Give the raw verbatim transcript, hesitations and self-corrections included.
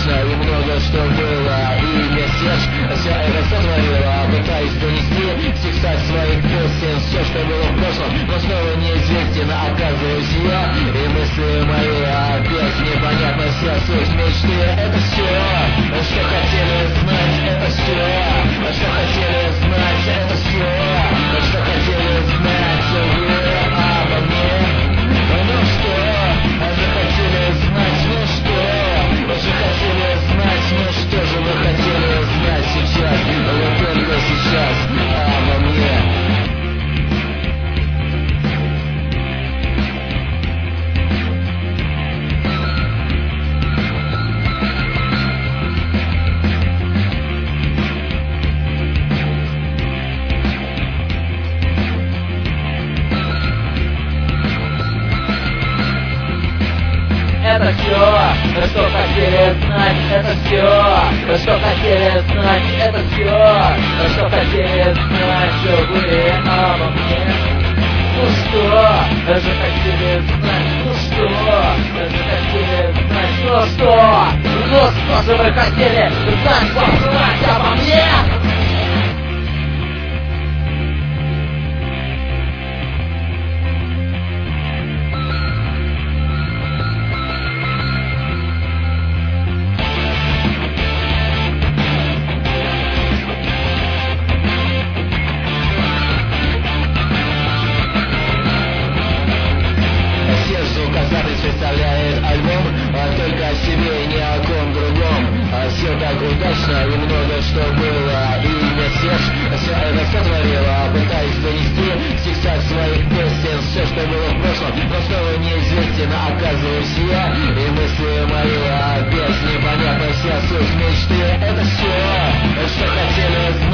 удачно, и много что было. И не Серж все это сотворила, пытаясь донести в текстах своих песен все, что было в прошлом, но снова неизвестен, оказываюсь я. И мысли мои опять непонятно, вся суть мечты. Это все, что хотели знать, это все, что хотели знать, это все, что хотели знать вы обо мне. Ну что, же хотели знать, ну что, же хотели знать, ну что же вы хотели знать сейчас, вот только сейчас обо мне. Это все, что хотели знать, это все, что хотели знать, это все, что хотели знать вы обо мне. Ну что же хотели знать, ну что же хотели знать, ну что, ну что же вы хотели знать, узнать обо мне? Представляет альбом, а только о себе и ни о ком другом. А все так удачно, и много что было. И не Серж все это сотворила, пытаясь донести в текстах своих песен все, что было в прошлом, но снова неизвестен, оказываюсь я. И мысли мои опять непонятно, вся суть мечты. Это все, что хотели знать.